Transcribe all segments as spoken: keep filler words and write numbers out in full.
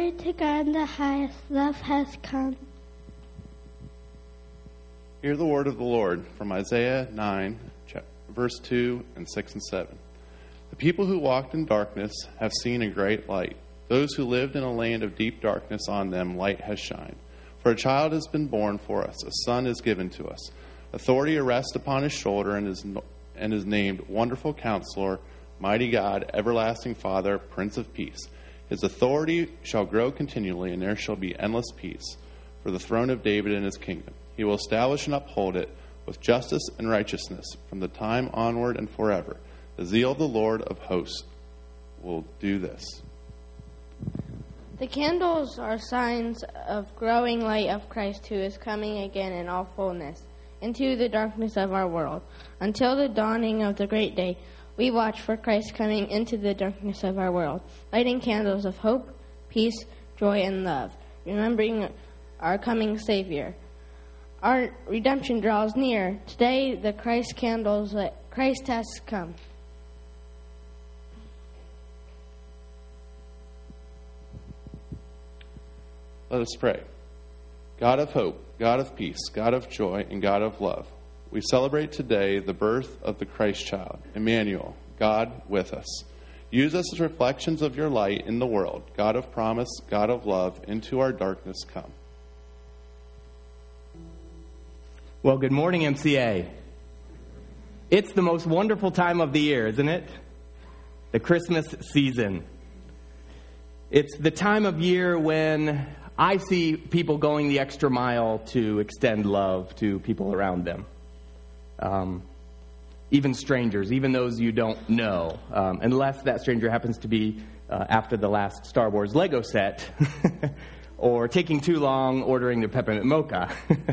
Glory to God in the highest. Love has come. Hear the word of the Lord from Isaiah nine, verse two and six and seven. The people who walked in darkness have seen a great light. Those who lived in a land of deep darkness, on them light has shined. For a child has been born for us, a son is given to us. Authority rests upon his shoulder, and is and is named Wonderful Counselor, Mighty God, Everlasting Father, Prince of Peace. His authority shall grow continually, and there shall be endless peace for the throne of David and his kingdom. He will establish and uphold it with justice and righteousness from the time onward and forever. The zeal of the Lord of hosts will do this. The candles are signs of growing light of Christ, who is coming again in all fullness into the darkness of our world. Until the dawning of the great day, we watch for Christ coming into the darkness of our world, lighting candles of hope, peace, joy, and love, remembering our coming Savior. Our redemption draws near. Today, the Christ candles lit. Christ has come. Let us pray. God of hope, God of peace, God of joy, and God of love, we celebrate today the birth of the Christ child, Emmanuel, God with us. Use us as reflections of your light in the world, God of promise, God of love, into our darkness come. Well, good morning, M C A. It's the most wonderful time of the year, isn't it? The Christmas season. It's the time of year when I see people going the extra mile to extend love to people around them. Um, even strangers, even those you don't know, um, unless that stranger happens to be uh, after the last Star Wars Lego set, or taking too long ordering the peppermint mocha.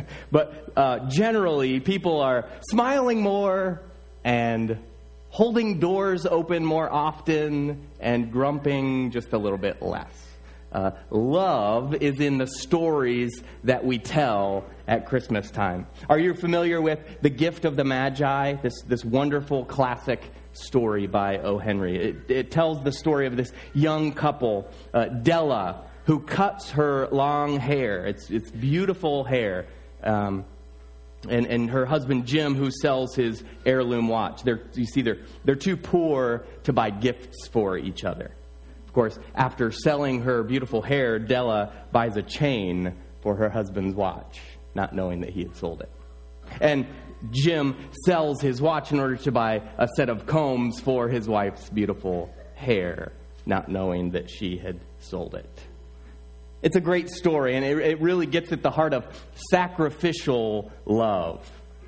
But uh, generally, people are smiling more and holding doors open more often and grumping just a little bit less. Uh, love is in the stories that we tell at Christmas time. Are you familiar with The Gift of the Magi, this, this wonderful classic story by O. Henry? It, it tells the story of this young couple, uh, Della, who cuts her long hair. It's, it's beautiful hair. Um, and, and her husband, Jim, who sells his heirloom watch. They're, you see, they're, they're too poor to buy gifts for each other. Of course, after selling her beautiful hair, Della buys a chain for her husband's watch, not knowing that he had sold it. And Jim sells his watch in order to buy a set of combs for his wife's beautiful hair, not knowing that she had sold it. It's a great story, and it, it really gets at the heart of sacrificial love.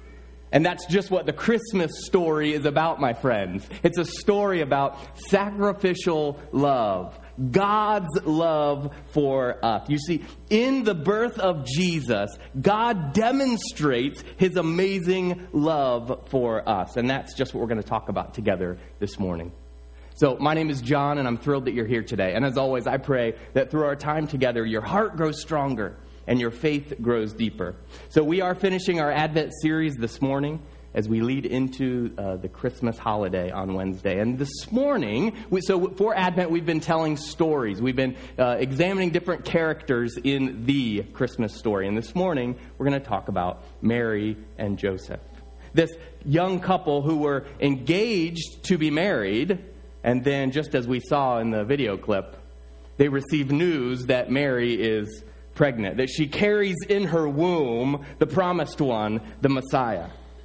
And that's just what the Christmas story is about, my friends. It's a story about sacrificial love. God's love for us. You see, in the birth of Jesus, God demonstrates his amazing love for us. And that's just what we're going to talk about together this morning. So my name is John, and I'm thrilled that you're here today. And as always, I pray that through our time together, your heart grows stronger and your faith grows deeper. So we are finishing our Advent series this morning as we lead into uh, the Christmas holiday on Wednesday. And this morning, we, so for Advent, we've been telling stories. We've been uh, examining different characters in the Christmas story. And this morning, we're going to talk about Mary and Joseph. This young couple who were engaged to be married, and then just as we saw in the video clip, they receive news that Mary is pregnant, that she carries in her womb the promised one, the Messiah.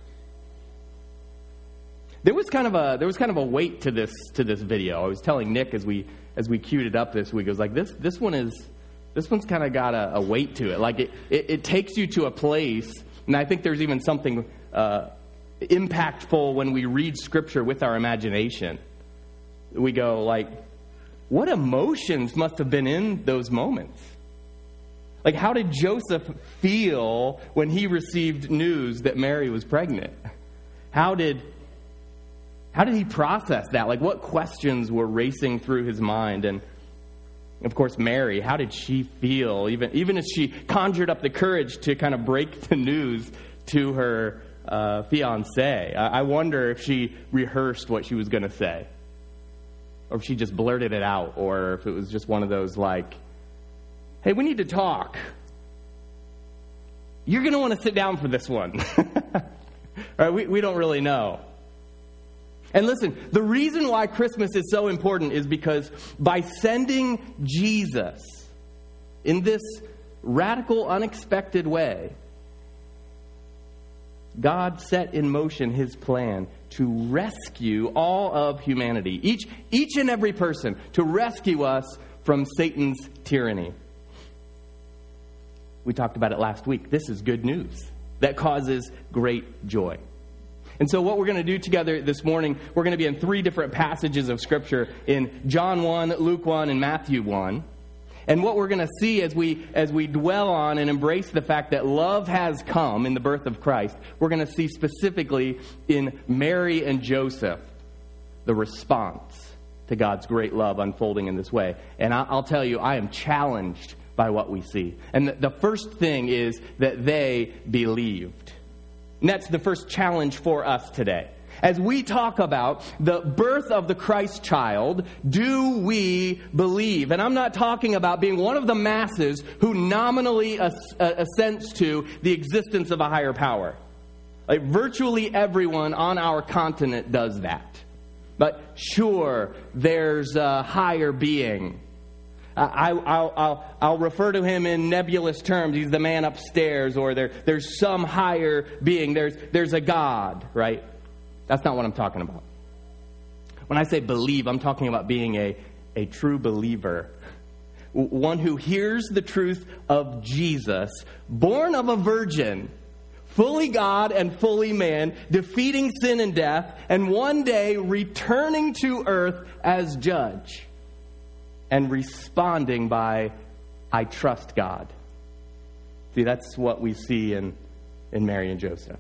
There was kind of a there was kind of a weight to this to this video. I was telling Nick as we as we queued it up this week, I was like, this this one is this one's kind of got a, a weight to it. Like it, it it takes you to a place, and I think there's even something uh, impactful when we read Scripture with our imagination. We go like, what emotions must have been in those moments? Like, how did Joseph feel when he received news that Mary was pregnant? How did how did he process that? Like, what questions were racing through his mind? And, of course, Mary, how did she feel? Even, even as she conjured up the courage to kind of break the news to her uh, fiancé. I, I wonder if she rehearsed what she was going to say. Or if she just blurted it out. Or if it was just one of those, like, hey, we need to talk. You're going to want to sit down for this one. All right, we, we don't really know. And listen, the reason why Christmas is so important is because by sending Jesus in this radical, unexpected way, God set in motion his plan to rescue all of humanity, each, each and every person, to rescue us from Satan's tyranny. We talked about it last week. This is good news that causes great joy. And so what we're going to do together this morning, we're going to be in three different passages of Scripture in John one, Luke one, and Matthew one. And what we're going to see as we as we dwell on and embrace the fact that love has come in the birth of Christ, we're going to see specifically in Mary and Joseph the response to God's great love unfolding in this way. And I'll tell you, I am challenged by what we see. And the first thing is that they believed. And that's the first challenge for us today. As we talk about the birth of the Christ child, do we believe? And I'm not talking about being one of the masses who nominally assents to the existence of a higher power. Like virtually everyone on our continent does that. But sure, there's a higher being. I, I'll, I'll, I'll refer to him in nebulous terms. He's the man upstairs, or there, there's some higher being. There's, there's a God, right? That's not what I'm talking about. When I say believe, I'm talking about being a, a true believer. One who hears the truth of Jesus, born of a virgin, fully God and fully man, defeating sin and death, and one day returning to earth as judge. And responding by, I trust God. See, that's what we see in, in Mary and Joseph.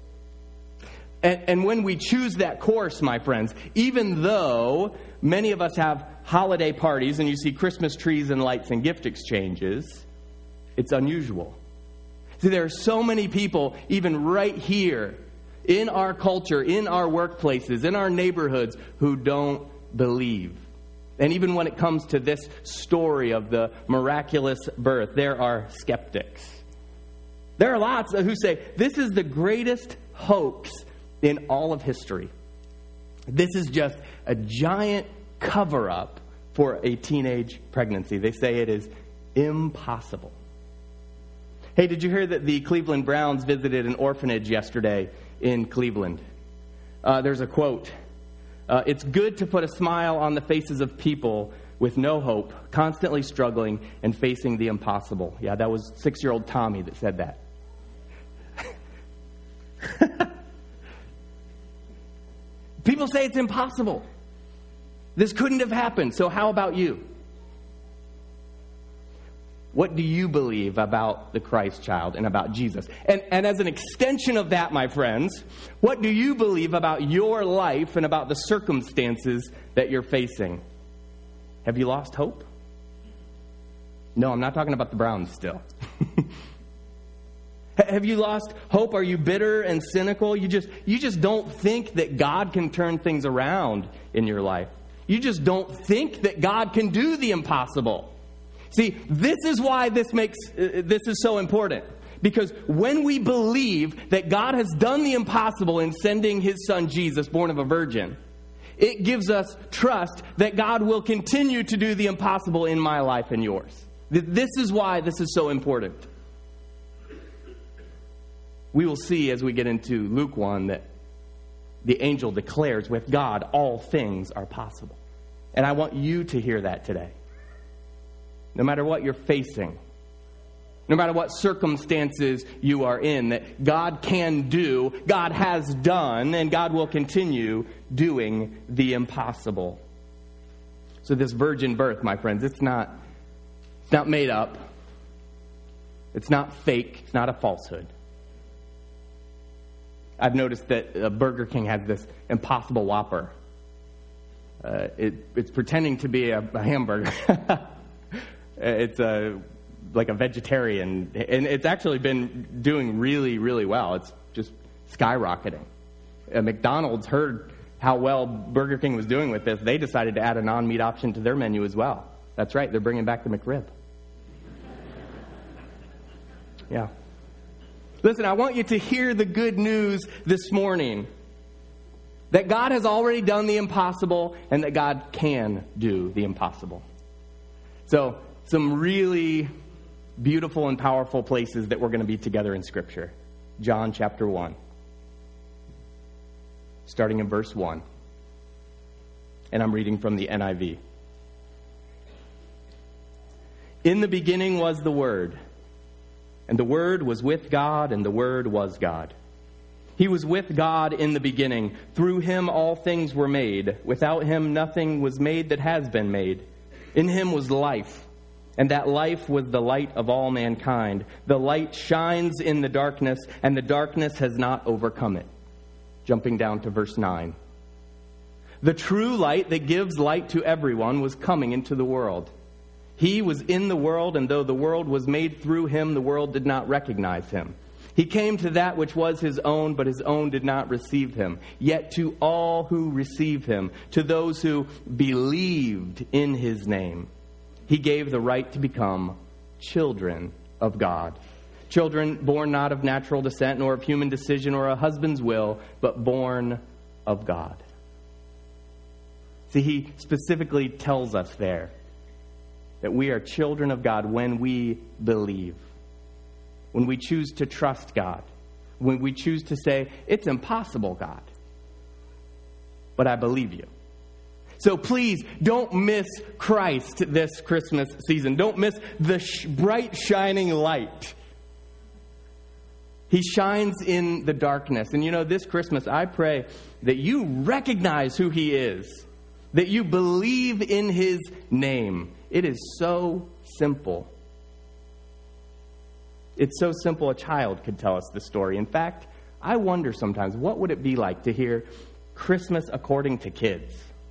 And, and when we choose that course, my friends, even though many of us have holiday parties and you see Christmas trees and lights and gift exchanges, it's unusual. See, there are so many people, even right here, in our culture, in our workplaces, in our neighborhoods, who don't believe. And even when it comes to this story of the miraculous birth, there are skeptics. There are lots who say, this is the greatest hoax in all of history. This is just a giant cover-up for a teenage pregnancy. They say it is impossible. Hey, did you hear that the Cleveland Browns visited an orphanage yesterday in Cleveland? Uh, there's a quote. Uh, it's good to put a smile on the faces of people with no hope, constantly struggling and facing the impossible. Yeah, that was six-year-old Tommy that said that. People say it's impossible. This couldn't have happened. So how about you? What do you believe about the Christ child and about Jesus? And, and as an extension of that, my friends, what do you believe about your life and about the circumstances that you're facing? Have you lost hope? No, I'm not talking about the Browns still. Have you lost hope? Are you bitter and cynical? You just you just don't think that God can turn things around in your life. You just don't think that God can do the impossible. See, this is why this makes uh, this is so important. Because when we believe that God has done the impossible in sending his son Jesus, born of a virgin, it gives us trust that God will continue to do the impossible in my life and yours. This is why this is so important. We will see as we get into Luke one that the angel declares with God all things are possible. And I want you to hear that today. No matter what you're facing, no matter what circumstances you are in, that God can do, God has done, and God will continue doing the impossible. So this virgin birth, my friends, it's not, it's not made up. It's not fake. It's not a falsehood. I've noticed that uh, Burger King has this Impossible Whopper. Uh, it, it's pretending to be a, a hamburger. It's a, like a vegetarian, and it's actually been doing really, really well. It's just skyrocketing. Uh, McDonald's heard how well Burger King was doing with this. They decided to add a non-meat option to their menu as well. That's right, they're bringing back the McRib. Yeah. Listen, I want you to hear the good news this morning. That God has already done the impossible and that God can do the impossible. So, some really beautiful and powerful places that we're going to be together in Scripture. John chapter one. Starting in verse one. And I'm reading from the N I V. In the beginning was the Word, and the Word was with God, and the Word was God. He was with God in the beginning. Through him all things were made. Without him nothing was made that has been made. In him was life, and that life was the light of all mankind. The light shines in the darkness, and the darkness has not overcome it. Jumping down to verse nine. The true light that gives light to everyone was coming into the world. He was in the world, and though the world was made through him, the world did not recognize him. He came to that which was his own, but his own did not receive him. Yet to all who received him, to those who believed in his name, he gave the right to become children of God. Children born not of natural descent, nor of human decision or a husband's will, but born of God. See, he specifically tells us there that we are children of God when we believe. When we choose to trust God. When we choose to say, it's impossible, God. But I believe you. So please, don't miss Christ this Christmas season. Don't miss the sh- bright, shining light. He shines in the darkness. And you know, this Christmas, I pray that you recognize who he is. That you believe in his name. It is so simple. It's so simple a child could tell us the story. In fact, I wonder sometimes, what would it be like to hear Christmas according to kids?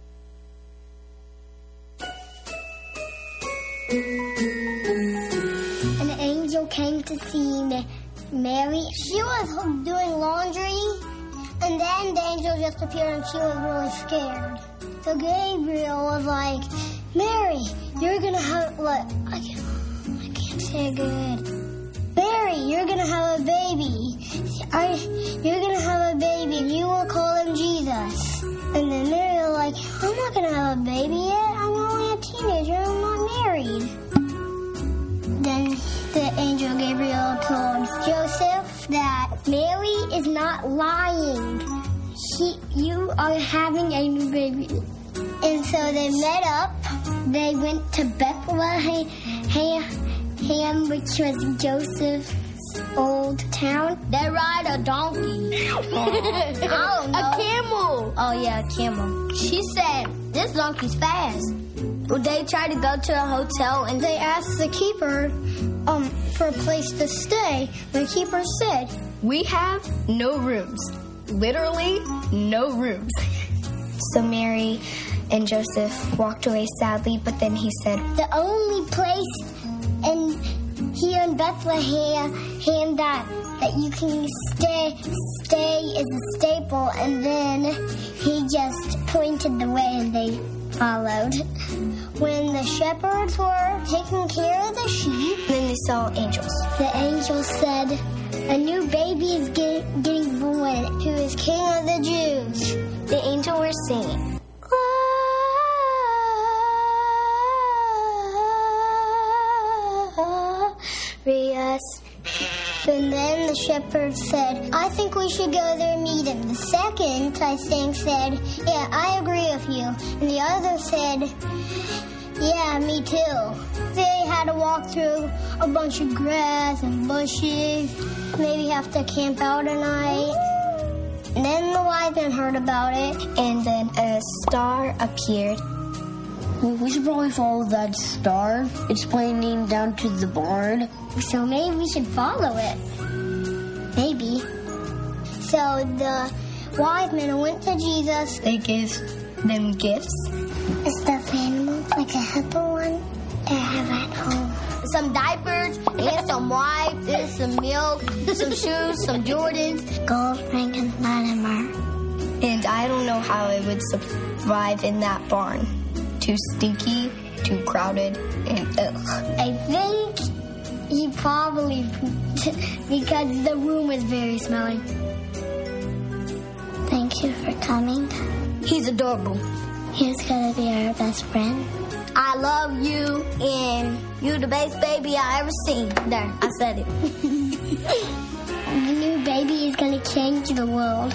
An angel came to see Mary. She was doing laundry, and then the angel just appeared and she was really scared. So Gabriel was like, Mary, you're going to have, what? I can't, I can't say it good. Mary, you're going to have a baby. I, you're going to have a baby, and you will call him Jesus. And then Mary was like, I'm not going to have a baby yet. I'm only a teenager. I'm not married. Then the angel Gabriel told Joseph that Mary is not lying. She, you are having a new baby. And so they met up. They went to Bethlehem, Ham, which was Joseph's old town. They ride a donkey. I don't know. A camel. Oh, yeah, a camel. She said, this donkey's fast. Well, they tried to go to a hotel, and they asked the keeper um, for a place to stay. The keeper said, we have no rooms. Literally, no rooms. So Mary and Joseph walked away sadly, but then he said, the only place in here in Bethlehem that that you can stay stay is a staple. And then he just pointed the way and they followed. When the shepherds were taking care of the sheep, then they saw angels. The angel said, a new baby is get, getting born, who is King of the Jews. The angel was singing. Glorious. And then the shepherd said, I think we should go there and meet him. The second, I think, said, yeah, I agree with you. And the other said, yeah, me too. They had to walk through a bunch of grass and bushes, maybe have to camp out a night. And then the wise men heard about it. And then a star appeared. We should probably follow that star. It's pointing down to the barn. So maybe we should follow it. Maybe. So the wise men went to Jesus. They gave them gifts. A stuffed animal, like a hippo one, that I have at home. Some diapers, and some wipes, and some milk, some shoes, some Jordans. Gold, frank, and platinum. And I don't know how I would survive in that barn. Too stinky, too crowded, and ugh. I think He probably pooped because the room is very smelly. Thank you for coming. He's adorable. He's gonna be our best friend. I love you, and you're the best baby I ever seen. There, I said it. The new baby is gonna change the world.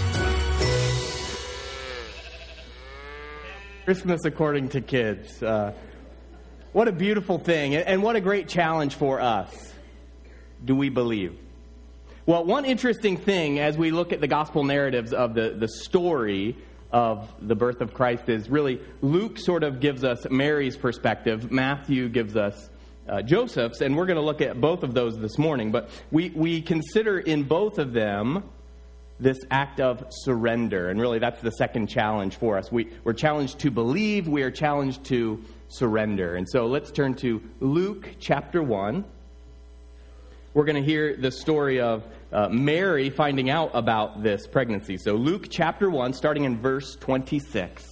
Christmas according to kids. Uh, what a beautiful thing, and what a great challenge for us. Do we believe? Well, one interesting thing as we look at the gospel narratives of the, the story of the birth of Christ is really Luke sort of gives us Mary's perspective. Matthew gives us uh, Joseph's, and we're going to look at both of those this morning. But we, we consider in both of them this act of surrender. And really that's the second challenge for us. We, we're challenged to believe. We are challenged to surrender. And so let's turn to Luke chapter one. We're going to hear the story of uh, Mary finding out about this pregnancy. So Luke chapter one, starting in verse twenty-six.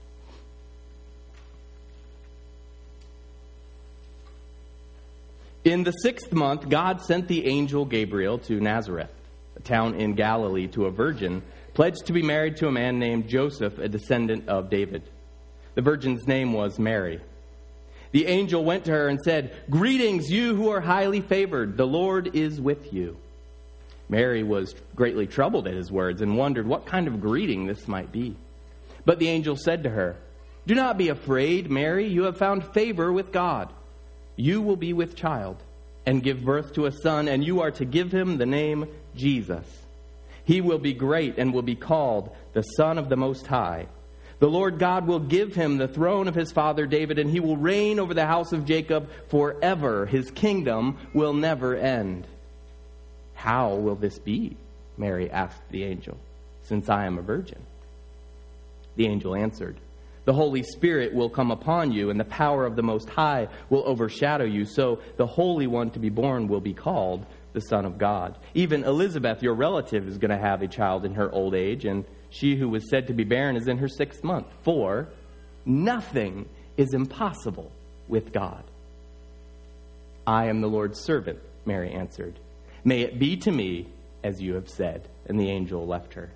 In the sixth month, God sent the angel Gabriel to Nazareth, a town in Galilee, to a virgin pledged to be married to a man named Joseph, a descendant of David. The virgin's name was Mary. The angel went to her and said, "Greetings, you who are highly favored. The Lord is with you." Mary was greatly troubled at his words and wondered what kind of greeting this might be. But the angel said to her, "Do not be afraid, Mary. You have found favor with God. You will be with child and give birth to a son, and you are to give him the name Jesus. He will be great and will be called the Son of the Most High. The Lord God will give him the throne of his father David, and he will reign over the house of Jacob forever. His kingdom will never end." "How will this be?" Mary asked the angel, "since I am a virgin?" The angel answered, "The Holy Spirit will come upon you, and the power of the Most High will overshadow you. So the Holy One to be born will be called the Son of God. Even Elizabeth, your relative, is going to have a child in her old age, and she who was said to be barren is in her sixth month. For nothing is impossible with God." "I am the Lord's servant," Mary answered. "May it be to me as you have said." And the angel left her.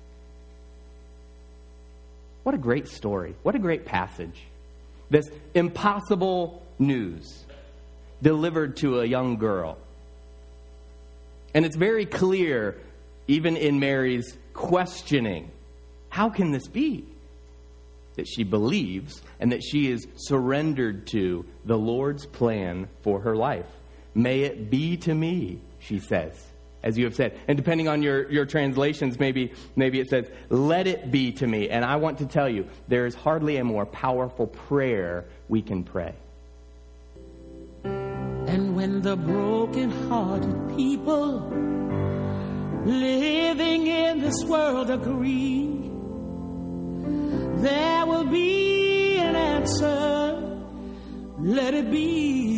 What a great story. What a great passage. This impossible news delivered to a young girl. And it's very clear, even in Mary's questioning, how can this be? That she believes and that she is surrendered to the Lord's plan for her life. "May it be to me," she says, as you have said. And depending on your, your translations, maybe, maybe it says, "Let it be to me." And I want to tell you, there is hardly a more powerful prayer we can pray. And when the broken-hearted people living in this world agree, there will be an answer. Let it be.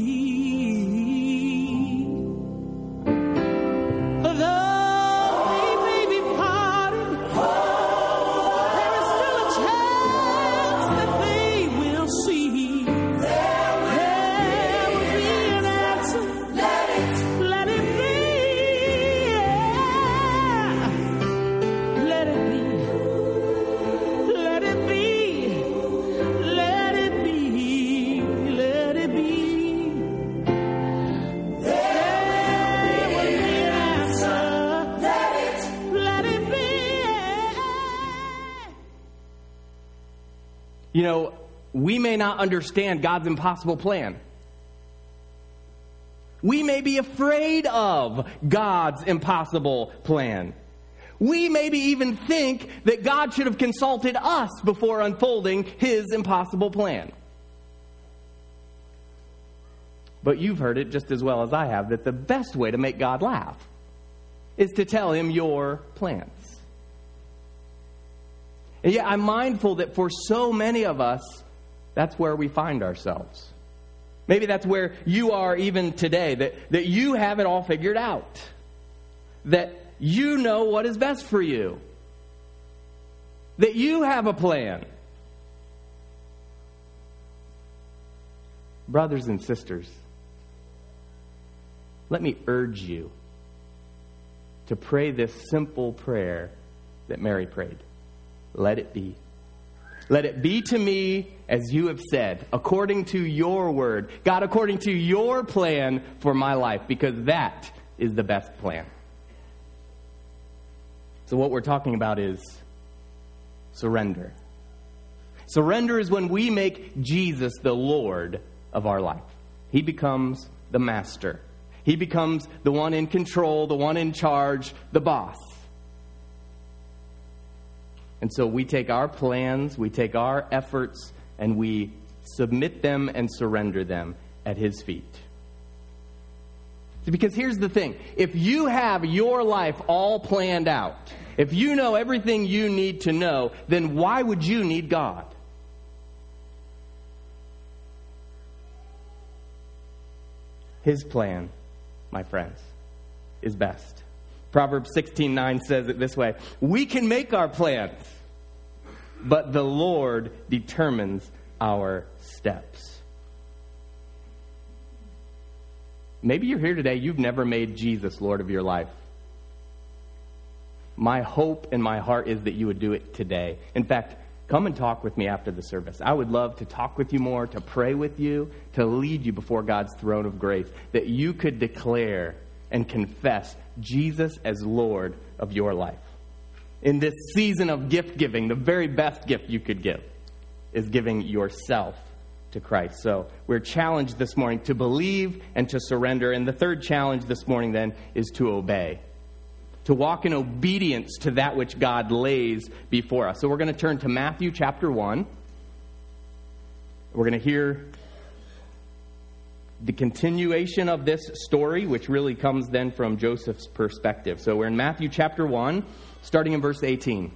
You know, we may not understand God's impossible plan. We may be afraid of God's impossible plan. We maybe even think that God should have consulted us before unfolding his impossible plan. But you've heard it just as well as I have, that the best way to make God laugh is to tell him your plans. And yet I'm mindful that for so many of us, that's where we find ourselves. Maybe that's where you are even today, that, that you have it all figured out. That you know what is best for you. That you have a plan. Brothers and sisters, let me urge you to pray this simple prayer that Mary prayed. Let it be. Let it be to me as you have said, according to your word. God, according to your plan for my life, because that is the best plan. So what we're talking about is surrender. Surrender is when we make Jesus the Lord of our life. He becomes the master. He becomes the one in control, the one in charge, the boss. And so we take our plans, we take our efforts, and we submit them and surrender them at His feet. Because here's the thing. If you have your life all planned out, if you know everything you need to know, then why would you need God? His plan, my friends, is best. Proverbs sixteen nine says it this way: we can make our plans, but the Lord determines our steps. Maybe you're here today, you've never made Jesus Lord of your life. My hope and my heart is that you would do it today. In fact, come and talk with me after the service. I would love to talk with you more, to pray with you, to lead you before God's throne of grace, that you could declare and confess Jesus as Lord of your life. In this season of gift giving, the very best gift you could give is giving yourself to Christ. So we're challenged this morning to believe and to surrender. And the third challenge this morning then is to obey. To walk in obedience to that which God lays before us. So we're going to turn to Matthew chapter one. We're going to hear the continuation of this story, which really comes then from Joseph's perspective. So we're in Matthew chapter one, starting in verse eighteen.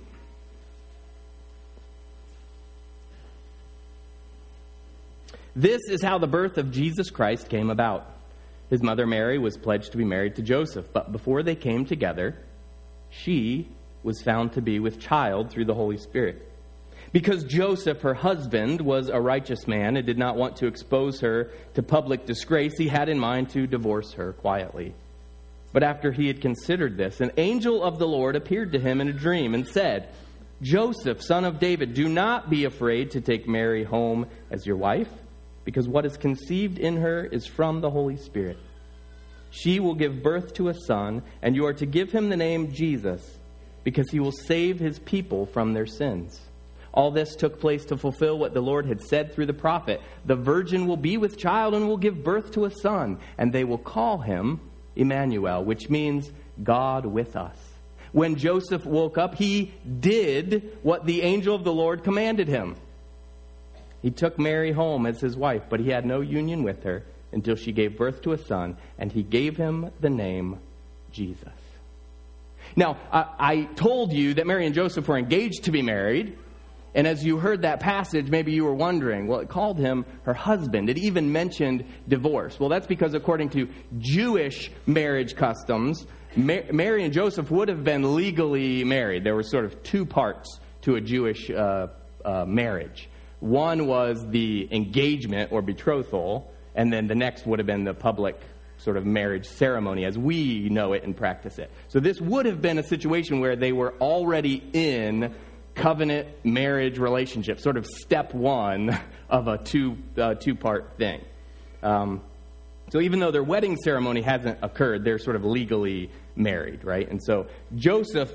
This is how the birth of Jesus Christ came about. His mother Mary was pledged to be married to Joseph, but before they came together, she was found to be with child through the Holy Spirit. Because Joseph, her husband, was a righteous man and did not want to expose her to public disgrace, he had in mind to divorce her quietly. But after he had considered this, an angel of the Lord appeared to him in a dream and said, Joseph, son of David, do not be afraid to take Mary home as your wife, because what is conceived in her is from the Holy Spirit. She will give birth to a son, and you are to give him the name Jesus, because he will save his people from their sins. All this took place to fulfill what the Lord had said through the prophet. The virgin will be with child and will give birth to a son, and they will call him Emmanuel, which means God with us. When Joseph woke up, he did what the angel of the Lord commanded him. He took Mary home as his wife, but he had no union with her until she gave birth to a son, and he gave him the name Jesus. Now, I, I told you that Mary and Joseph were engaged to be married, and as you heard that passage, maybe you were wondering, well, it called him her husband. It even mentioned divorce. Well, that's because according to Jewish marriage customs, Mary and Joseph would have been legally married. There were sort of two parts to a Jewish uh, uh, marriage. One was the engagement or betrothal, and then the next would have been the public sort of marriage ceremony as we know it and practice it. So this would have been a situation where they were already in covenant marriage relationship, sort of step one of a two uh, two-part thing. Um, so even though their wedding ceremony hasn't occurred, they're sort of legally married, right? And so Joseph,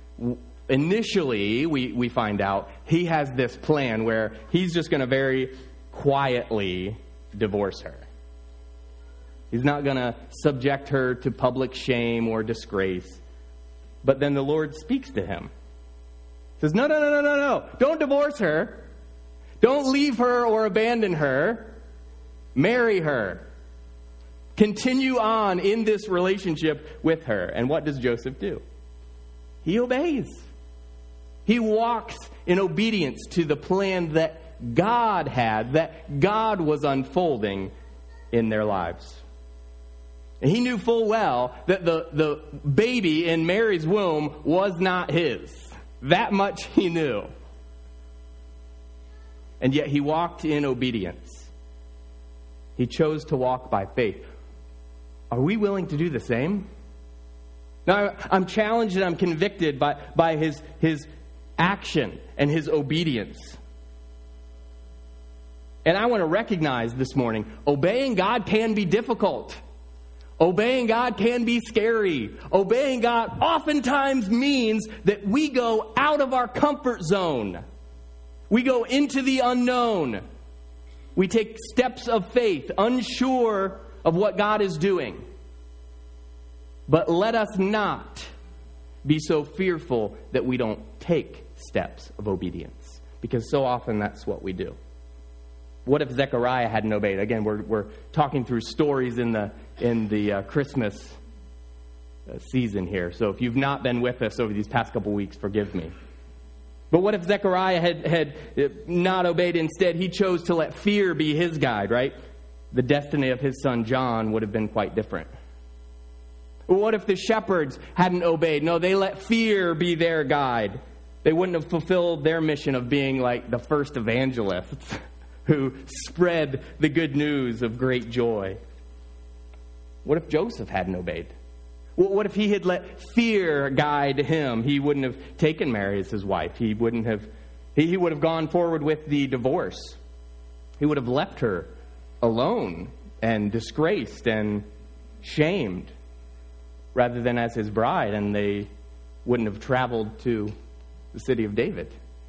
initially, we, we find out, he has this plan where he's just going to very quietly divorce her. He's not going to subject her to public shame or disgrace. But then the Lord speaks to him. He says, no, no, no, no, no, no. Don't divorce her. Don't leave her or abandon her. Marry her. Continue on in this relationship with her. And what does Joseph do? He obeys. He walks in obedience to the plan that God had, that God was unfolding in their lives. And he knew full well that the, the baby in Mary's womb was not his. That much he knew. And yet he walked in obedience. He chose to walk by faith. Are we willing to do the same? Now, I'm challenged and I'm convicted by, by his, his action and his obedience. And I want to recognize this morning, obeying God can be difficult. Obeying God can be scary. Obeying God oftentimes means that we go out of our comfort zone. We go into the unknown. We take steps of faith, unsure of what God is doing. But let us not be so fearful that we don't take steps of obedience, because so often that's what we do. What if Zechariah hadn't obeyed? Again, we're we're talking through stories in the in the uh, Christmas uh, season here. So if you've not been with us over these past couple weeks, forgive me. But what if Zechariah had had not obeyed? Instead, he chose to let fear be his guide, right? The destiny of his son John would have been quite different. What if the shepherds hadn't obeyed? No, they let fear be their guide. They wouldn't have fulfilled their mission of being like the first evangelists who spread the good news of great joy. What if Joseph hadn't obeyed? What if he had let fear guide him? He wouldn't have taken Mary as his wife. He wouldn't have. He would have gone forward with the divorce. He would have left her alone and disgraced and shamed, rather than as his bride, and they wouldn't have traveled to the city of David.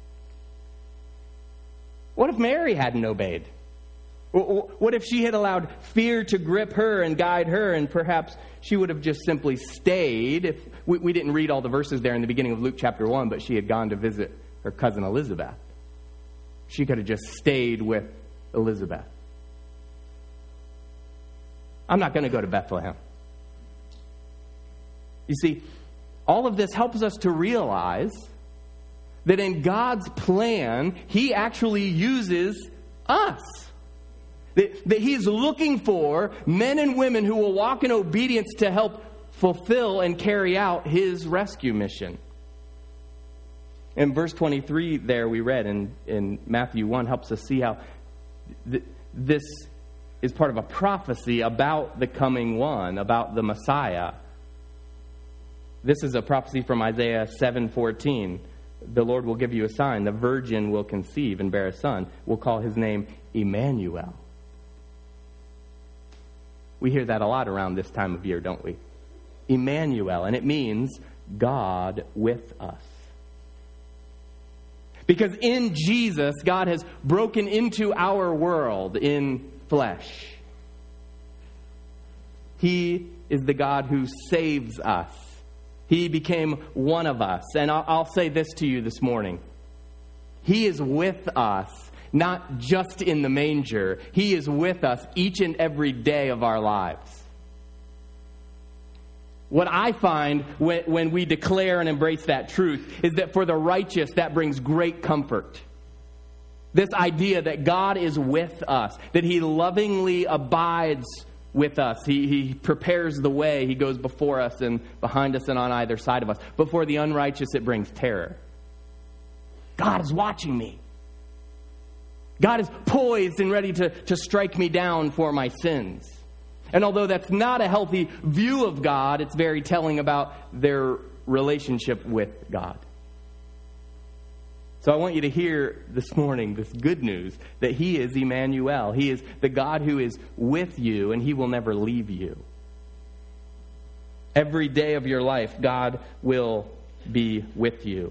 What if Mary hadn't obeyed? What if she had allowed fear to grip her and guide her, and perhaps she would have just simply stayed? If we, we didn't read all the verses there in the beginning of Luke chapter one, but she had gone to visit her cousin Elizabeth. She could have just stayed with Elizabeth. I'm not going to go to Bethlehem. You see, all of this helps us to realize that in God's plan, He actually uses us. That, that He is looking for men and women who will walk in obedience to help fulfill and carry out His rescue mission. In verse twenty-three there we read in, in Matthew one helps us see how th- this is part of a prophecy about the coming one, about the Messiah. This is a prophecy from Isaiah seven fourteen. The Lord will give you a sign. The virgin will conceive and bear a son. We'll call his name Emmanuel. We hear that a lot around this time of year, don't we? Emmanuel. And it means God with us. Because in Jesus, God has broken into our world in flesh. He is the God who saves us. He became one of us. And I'll, I'll say this to you this morning. He is with us, not just in the manger. He is with us each and every day of our lives. What I find when, when we declare and embrace that truth is that for the righteous, that brings great comfort. This idea that God is with us, that He lovingly abides with us. He, he prepares the way. He goes before us and behind us and on either side of us. But for the unrighteous, it brings terror. God is watching me. God is poised and ready to, to strike me down for my sins. And although that's not a healthy view of God, it's very telling about their relationship with God. So I want you to hear this morning this good news that He is Emmanuel. He is the God who is with you, and He will never leave you. Every day of your life, God will be with you.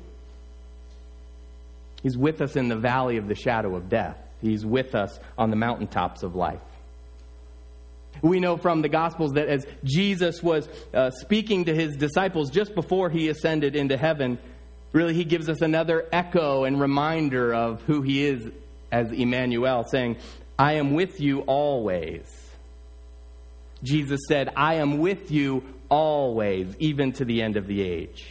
He's with us in the valley of the shadow of death. He's with us on the mountaintops of life. We know from the Gospels that as Jesus was uh, speaking to His disciples just before He ascended into heaven, really, He gives us another echo and reminder of who He is as Emmanuel, saying, I am with you always. Jesus said, I am with you always, even to the end of the age.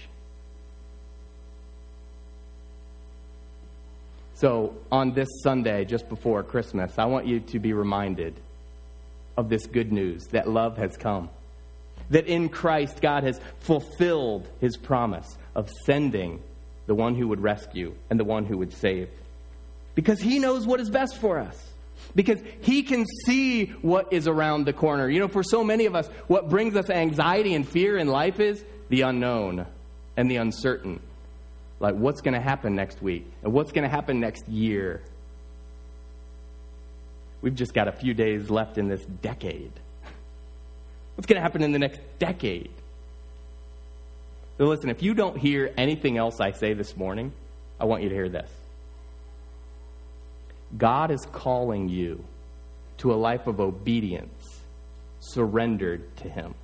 So, on this Sunday, just before Christmas, I want you to be reminded of this good news, that love has come. That in Christ, God has fulfilled His promise of sending the one who would rescue and the one who would save. Because He knows what is best for us. Because he can see what is around the corner. You know, for so many of us, what brings us anxiety and fear in life is the unknown and the uncertain. Like, what's going to happen next week? And what's going to happen next year? We've just got a few days left in this decade. What's going to happen in the next decade? So listen, if you don't hear anything else I say this morning, I want you to hear this. God is calling you to a life of obedience, surrendered to him.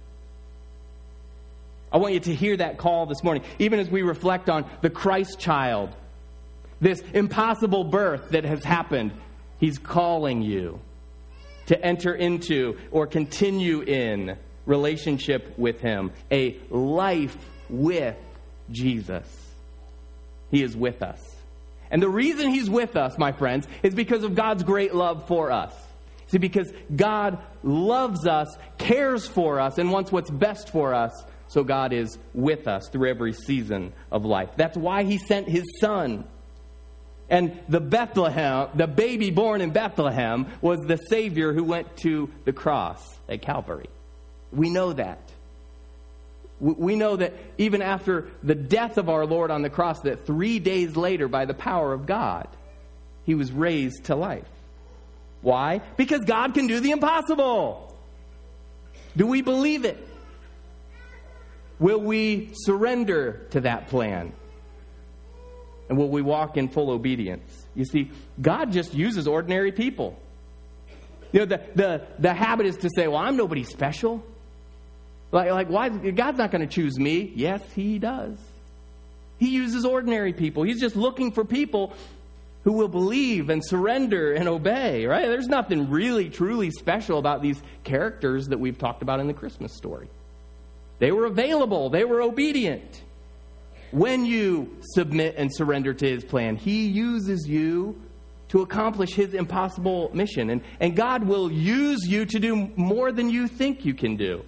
I want you to hear that call this morning, even as we reflect on the Christ child, this impossible birth that has happened. He's calling you to enter into or continue in relationship with him, a life with Jesus. He is with us. And the reason he's with us, my friends, is because of God's great love for us. See, because God loves us, cares for us, and wants what's best for us, so God is with us through every season of life. That's why he sent his son. And the Bethlehem, the baby born in Bethlehem, was the Savior who went to the cross at Calvary. We know that. We know that even after the death of our Lord on the cross, that three days later, by the power of God, he was raised to life. Why? Because God can do the impossible. Do we believe it? Will we surrender to that plan? And will we walk in full obedience? You see, God just uses ordinary people. You know, the, the, the habit is to say, well, I'm nobody special. Like, like why? God's not going to choose me. Yes, he does. He uses ordinary people. He's just looking for people who will believe and surrender and obey, right? There's nothing really, truly special about these characters that we've talked about in the Christmas story. They were available. They were obedient. When you submit and surrender to his plan, he uses you to accomplish his impossible mission. And, and God will use you to do more than you think you can do.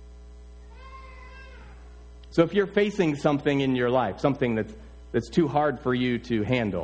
So if you're facing something in your life, something that's, that's too hard for you to handle,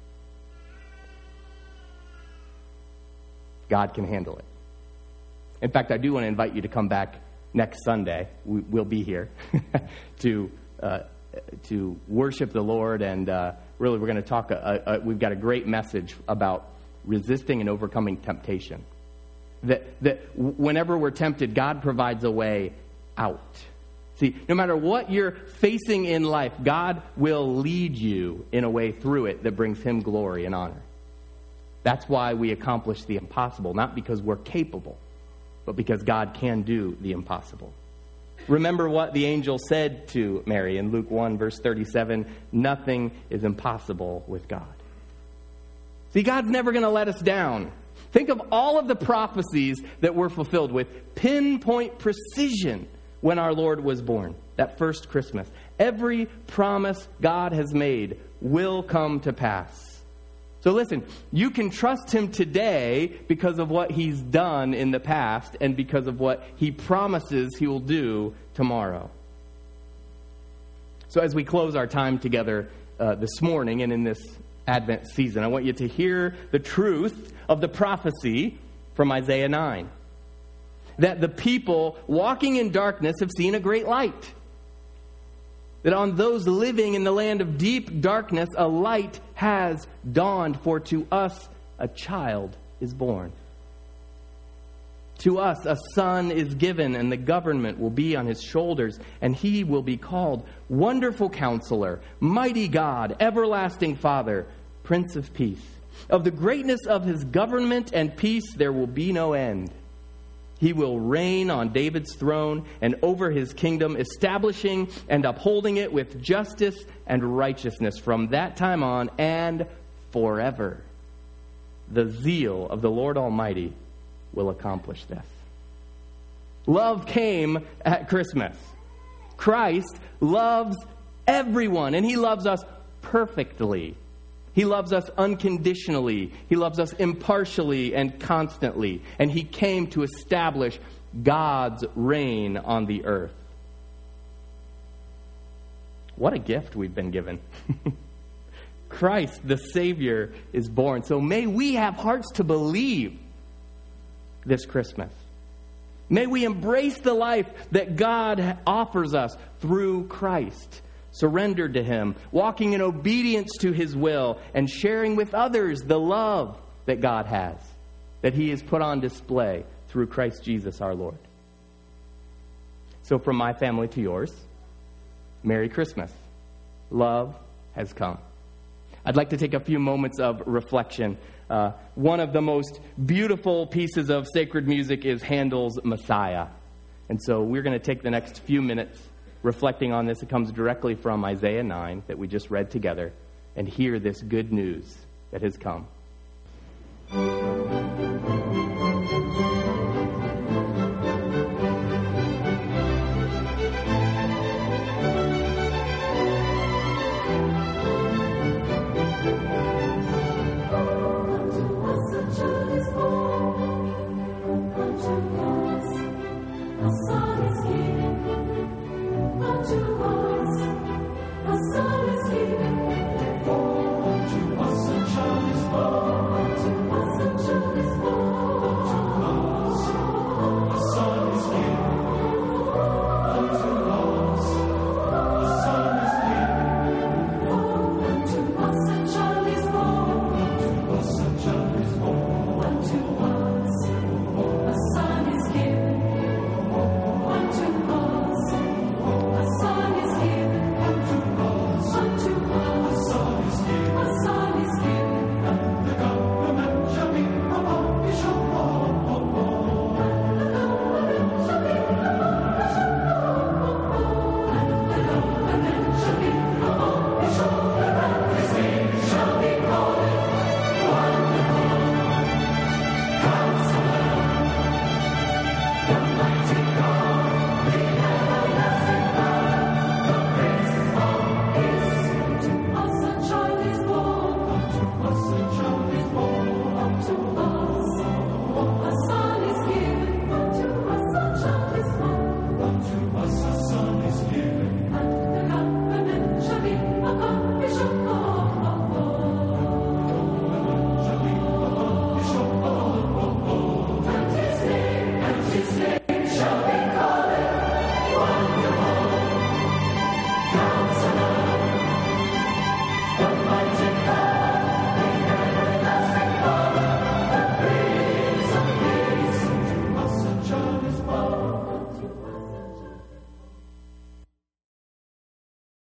God can handle it. In fact, I do want to invite you to come back next Sunday. We, we'll be here to uh, to worship the Lord, and uh, really we're going to talk. Uh, uh, we've got a great message about resisting and overcoming temptation. That that whenever we're tempted, God provides a way out. See, no matter what you're facing in life, God will lead you in a way through it that brings him glory and honor. That's why we accomplish the impossible, not because we're capable, but because God can do the impossible. Remember what the angel said to Mary in Luke one, verse thirty-seven, nothing is impossible with God. See, God's never going to let us down. Think of all of the prophecies that were fulfilled with pinpoint precision when our Lord was born, that first Christmas. Every promise God has made will come to pass. So listen, you can trust him today because of what he's done in the past and because of what he promises he will do tomorrow. So as we close our time together uh, this morning and in this Advent season, I want you to hear the truth of the prophecy from Isaiah nine. That the people walking in darkness have seen a great light. That on those living in the land of deep darkness, a light has dawned, for to us a child is born. To us a son is given, and the government will be on his shoulders, and he will be called Wonderful Counselor, Mighty God, Everlasting Father, Prince of Peace. Of the greatness of his government and peace there will be no end. He will reign on David's throne and over his kingdom, establishing and upholding it with justice and righteousness from that time on and forever. The zeal of the Lord Almighty will accomplish this. Love came at Christmas. Christ loves everyone, and he loves us perfectly. He loves us unconditionally. He loves us impartially and constantly. And he came to establish God's reign on the earth. What a gift we've been given. Christ, the Savior, is born. So may we have hearts to believe this Christmas. May we embrace the life that God offers us through Christ, surrendered to Him, walking in obedience to His will, and sharing with others the love that God has, that He has put on display through Christ Jesus our Lord. So from my family to yours, Merry Christmas. Love has come. I'd like to take a few moments of reflection. Uh, one of the most beautiful pieces of sacred music is Handel's Messiah. And so we're going to take the next few minutes reflecting on this. It comes directly from Isaiah nine that we just read together, and hear this good news that has come. A